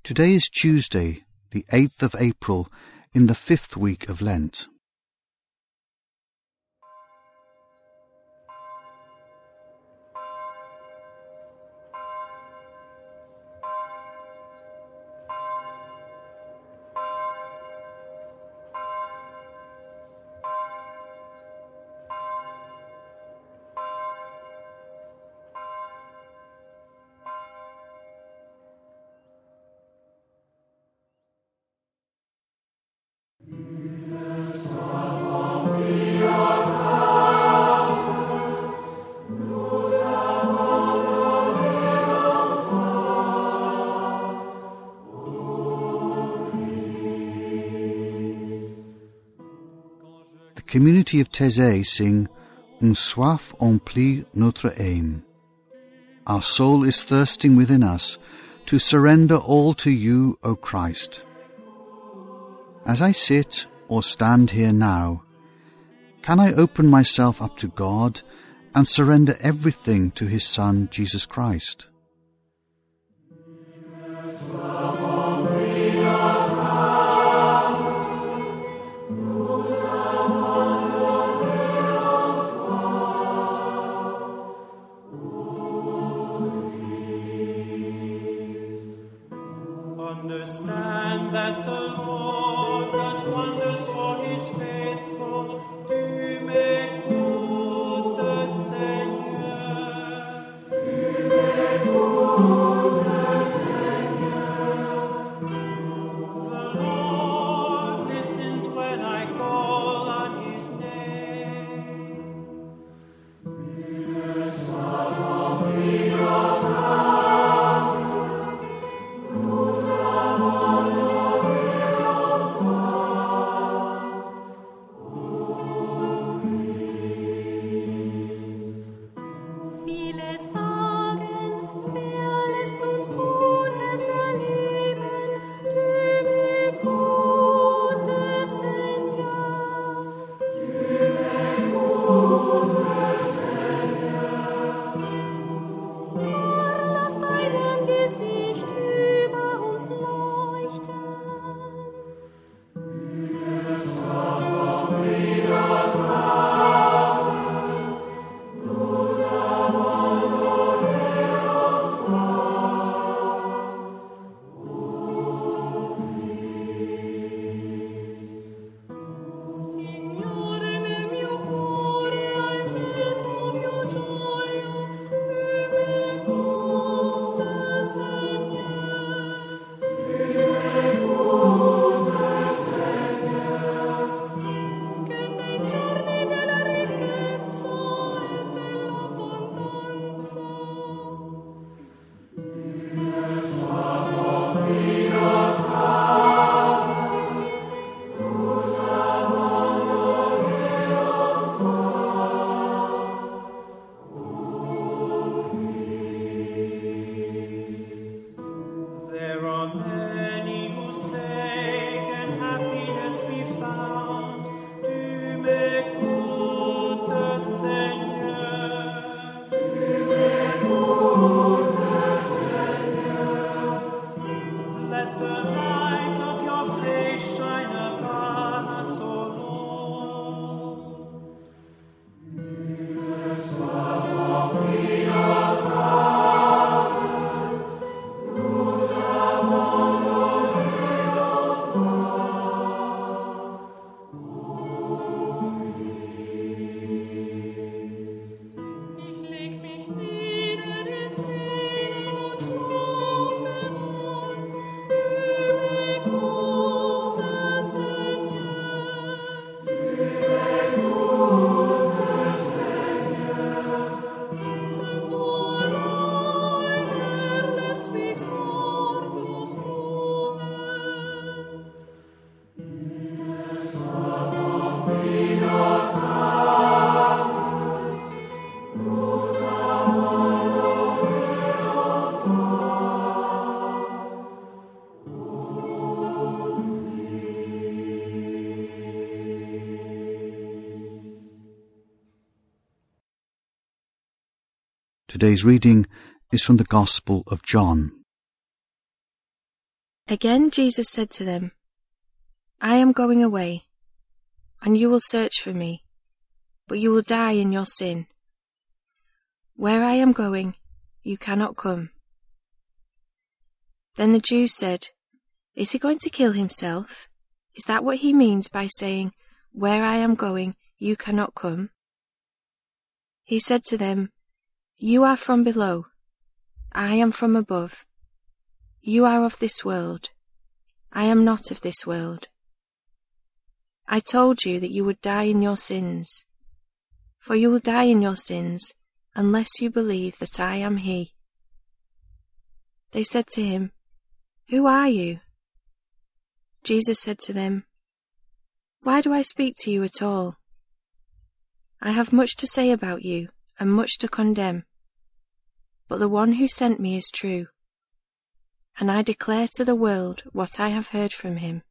Today is Tuesday, the 8th of April, in the 5th week of Lent. The community of Taizé sing Une soif emplit notre âme. Our soul is thirsting within us to surrender all to you, O Christ. As I sit or stand here now, can I open myself up to God and surrender everything to His Son, Jesus Christ? Understand that the Lord does wonders for His faithful. Tu m'écoutes, Seigneur. Tu m'écoutes, Seigneur. The Lord listens when I call on His name. Une soif emplit notre âme. Today's reading is from the Gospel of John. Again Jesus said to them, I am going away, and you will search for me, but you will die in your sin. Where I am going, you cannot come. Then the Jews said, Is he going to kill himself? Is that what he means by saying, Where I am going, you cannot come? He said to them, You are from below, I am from above. You are of this world, I am not of this world. I told you that you would die in your sins, for you will die in your sins unless you believe that I am he. They said to him, Who are you? Jesus said to them, Why do I speak to you at all? I have much to say about you and much to condemn, but the one who sent me is true, and I declare to the world what I have heard from him.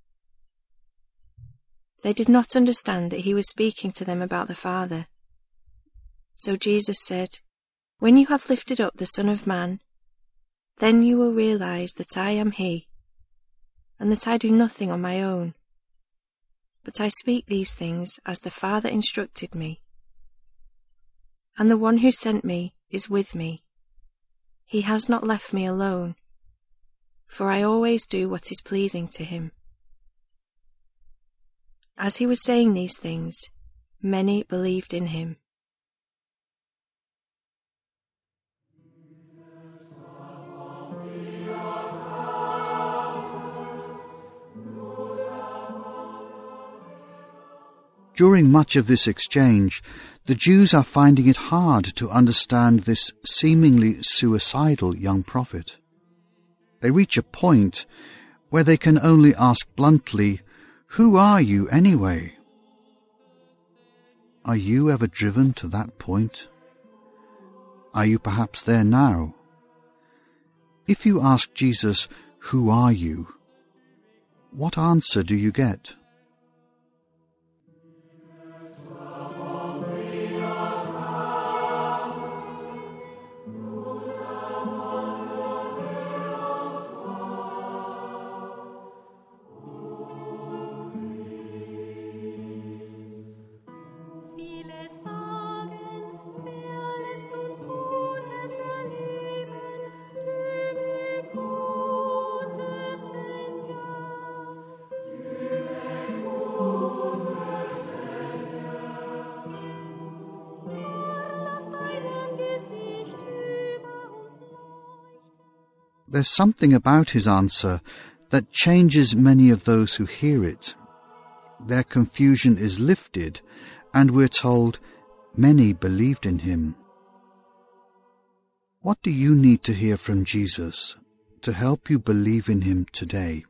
They did not understand that he was speaking to them about the Father. So Jesus said, When you have lifted up the Son of Man, then you will realize that I am he, and that I do nothing on my own, but I speak these things as the Father instructed me. And the one who sent me is with me. He has not left me alone, for I always do what is pleasing to him. As he was saying these things, many believed in him. During much of this exchange, the Jews are finding it hard to understand this seemingly suicidal young prophet. They reach a point where they can only ask bluntly, Who are you anyway? Are you ever driven to that point? Are you perhaps there now? If you ask Jesus, Who are you? What answer do you get? There's something about his answer that changes many of those who hear it. Their confusion is lifted, and we're told many believed in him. What do you need to hear from Jesus to help you believe in him today?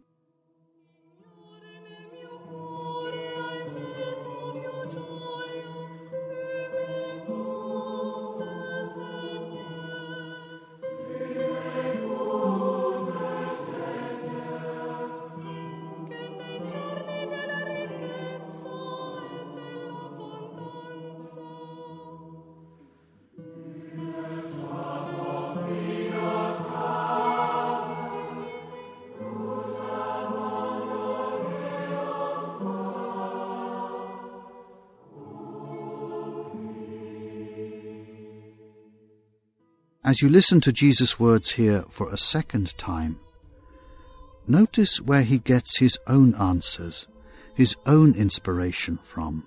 As you listen to Jesus' words here for a second time, notice where he gets his own answers, his own inspiration from.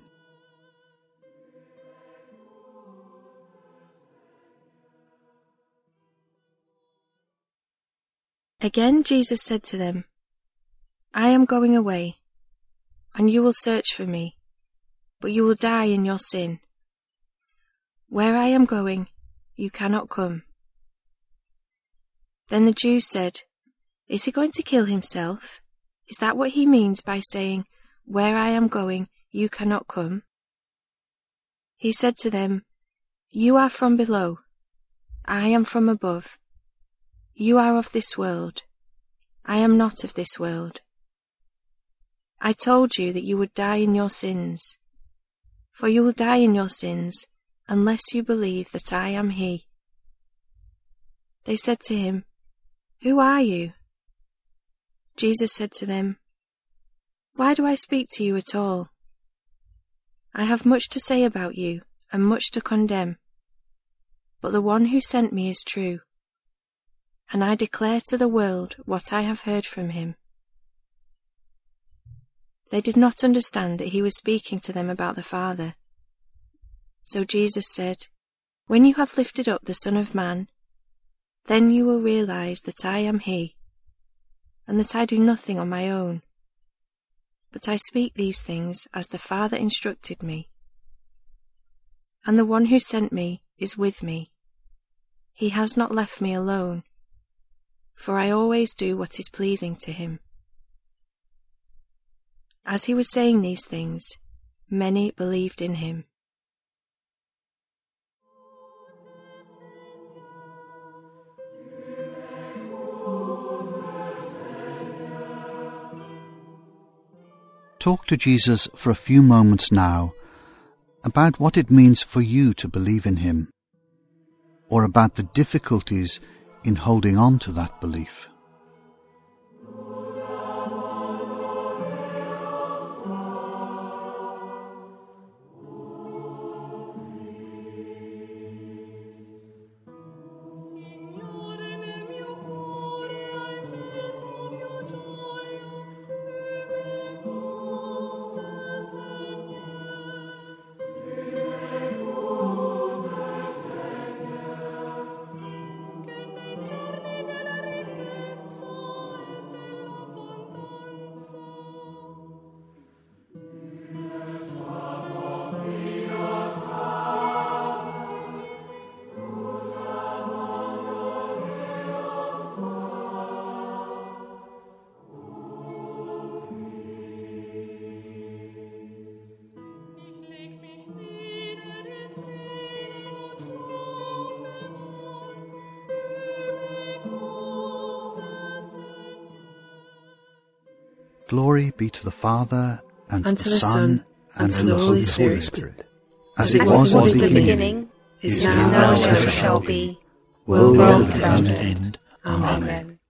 Again Jesus said to them, I am going away, and you will search for me, but you will die in your sin. Where I am going, you cannot come. Then the Jews said, Is he going to kill himself? Is that what he means by saying, Where I am going, you cannot come? He said to them, You are from below, I am from above. You are of this world, I am not of this world. I told you that you would die in your sins, for you will die in your sins unless you believe that I am he. They said to him, Who are you? Jesus said to them, "Why do I speak to you at all? I have much to say about you and much to condemn. But the one who sent me is true, and I declare to the world what I have heard from him." They did not understand that he was speaking to them about the Father. So Jesus said, "When you have lifted up the Son of Man, then you will realize that I am he, and that I do nothing on my own, but I speak these things as the Father instructed me. And the one who sent me is with me. He has not left me alone, for I always do what is pleasing to him." As he was saying these things, many believed in him. Talk to Jesus for a few moments now about what it means for you to believe in him, or about the difficulties in holding on to that belief. Glory be to the Father, and to the Son, and to the Holy Spirit, as it was in the beginning, is now, and ever shall be, world without end. Amen.